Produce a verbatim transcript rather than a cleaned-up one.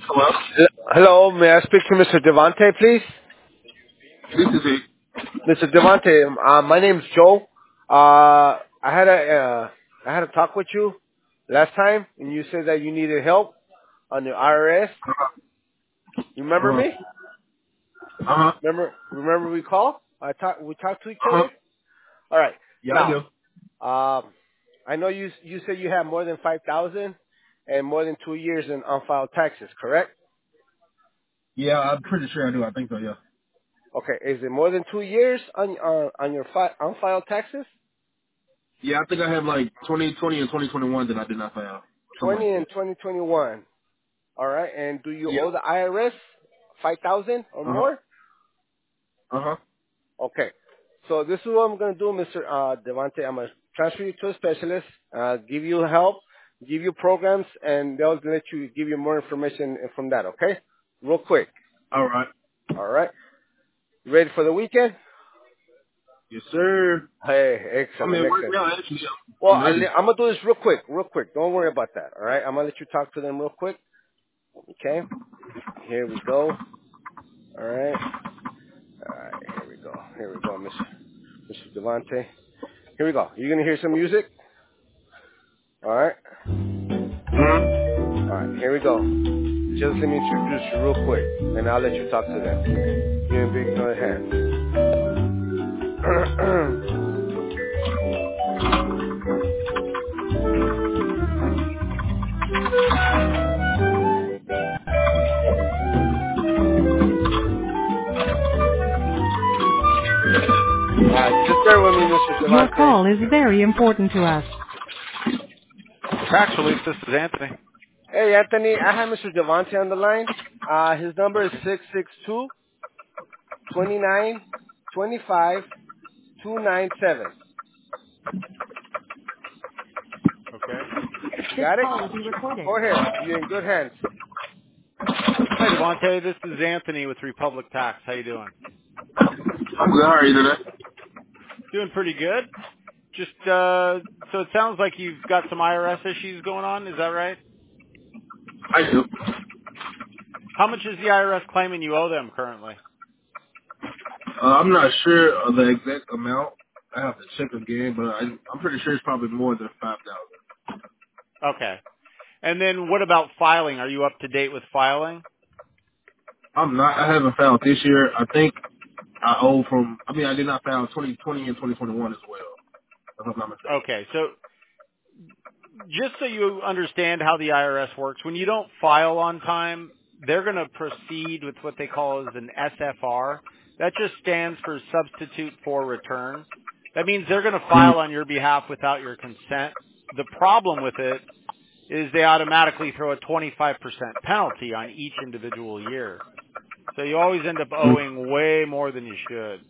Hello? H- Hello, may I speak to Mister Devante, please? This is it. Mister Devante, um, uh, my name's Joe. Uh, I had a uh, I had a talk with you last time, and you said that you needed help on the I R S. Uh-huh. You remember Uh-huh. me? Uh-huh. Remember Remember we called? I talk we talked to each Uh-huh. other. All right. Yeah, I Now, do. um, I know you you said you have more than five thousand and more than two years in unfiled taxes, correct? Yeah, I'm pretty sure I do. I think so, yeah. Okay. Is it more than two years on on, on your fi- unfiled taxes? Yeah, I think I have like twenty twenty and twenty twenty-one that I did not file. Something like twenty and that. twenty twenty-one. All right. And do you Yeah. owe the I R S five thousand or Uh-huh. more? Uh-huh. Okay. So this is what I'm going to do, Mister Uh, Devante. I'm going to transfer you to a specialist, uh, give you help, give you programs, and they'll let you give you more information from that. Okay? Real quick. All right. All right. You ready for the weekend? Yes, sir. Hey, I'm excellent, at work excellent. now, actually. Well, I'm I, ready. I'm gonna do this real quick, real quick. Don't worry about that. All right. I'm gonna let you talk to them real quick. Okay. Here we go. All right. All right, here we go. Here we go, Mister Mister Devante. Here we go. You're gonna hear some music. All right. Mm-hmm. All right. Here we go. Just let me introduce you real quick, and I'll let you talk to them. You're in big good hands. All right. Just bear with me, Mister Your Devante. call is very important to us. Tax relief, this is Anthony. Hey, Anthony. I have Mister Devante on the line. Uh, his number is six six two twenty nine twenty five two nine seven. Okay. You This got it? call will be recorded. Go ahead. You're in good hands. Hi, Devontae. This is Anthony with Republic Tax. How you doing? I'm good. How are you today? Doing pretty good. Just, uh, so it sounds like you've got some I R S issues going on. Is that right? I do. How much is the I R S claiming you owe them currently? Uh, I'm not sure of the exact amount. I have to check again, but I, I'm pretty sure it's probably more than five thousand. Okay. And then what about filing? Are you up to date with filing? I'm not. I haven't filed this year. I think I owe from. I mean, I did not file twenty twenty and twenty twenty-one as well, if I'm not mistaken. Okay. So just so you understand how the I R S works, when you don't file on time, they're going to proceed with what they call as an S F R. That just stands for substitute for return. That means they're going to Mhm. file on your behalf without your consent. The problem with it is they automatically throw a twenty-five percent penalty on each individual year. So you always end up owing way more than you should.